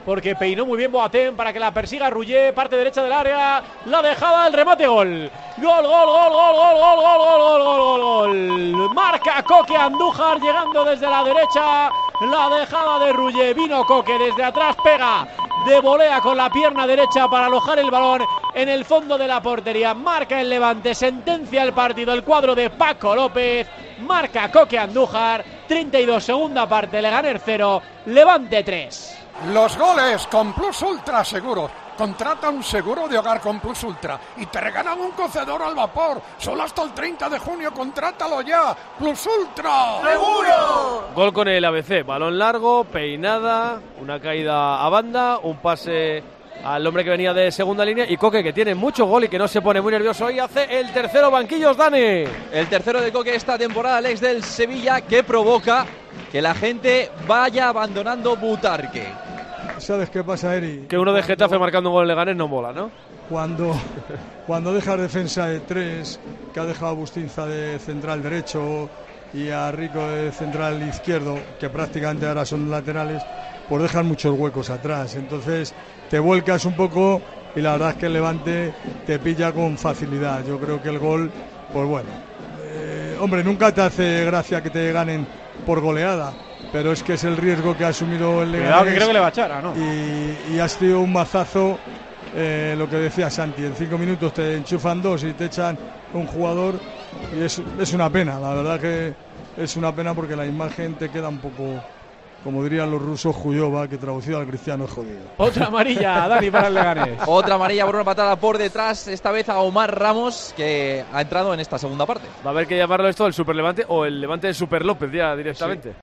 porque peinó muy bien Boateng para que la persiga Rullet, parte derecha del área, la dejada, el remate, gol. Gol, gol, gol, gol, gol, gol, gol, gol, gol, gol, gol. Marca Coque Andújar llegando desde la derecha, la dejada de Rullet, vino Coque desde atrás, pega de volea con la pierna derecha para alojar el balón en el fondo de la portería. Marca el Levante, sentencia el partido el cuadro de Paco López, marca Coque Andújar, 32 segunda parte, Leganés 0, Levante 3. Los goles con Plus Ultra Seguros. Contrata un seguro de hogar con Plus Ultra y te regalan un cocedor al vapor. Solo hasta el 30 de junio, contrátalo ya. Plus Ultra. ¡Seguro! Gol con el ABC, balón largo, peinada, una caída a banda, un pase al hombre que venía de segunda línea y Coque, que tiene mucho gol y que no se pone muy nervioso, y hace el tercero. Banquillos, Dani. El tercero de Coque esta temporada, Alex, del Sevilla, que provoca que la gente vaya abandonando Butarque. ¿Sabes qué pasa, Eri? Que uno de Getafe marcando un gol en Leganés no mola, ¿no? Cuando dejas defensa de tres, que ha dejado a Bustinza de central derecho y a Rico de central izquierdo, que prácticamente ahora son laterales, pues dejan muchos huecos atrás. Entonces te vuelcas un poco y la verdad es que el Levante te pilla con facilidad. Yo creo que el gol, pues bueno, hombre, nunca te hace gracia que te ganen por goleada, pero es que es el riesgo que ha asumido el Leganés. Cuidado, que creo que le va a echar, ¿no? Y has tenido un mazazo, lo que decía Santi, en 5 minutos te enchufan 2 y te echan un jugador, y es una pena, la verdad que es una pena, porque la imagen te queda un poco, como dirían los rusos, Juyova, que traducido al cristiano es jodido. Otra amarilla, Dani, para el Leganés. Otra amarilla por una patada por detrás, esta vez a Omar Ramos, que ha entrado en esta segunda parte. Va a haber que llamarlo esto el Super Levante o el Levante de Super López ya directamente. Sí.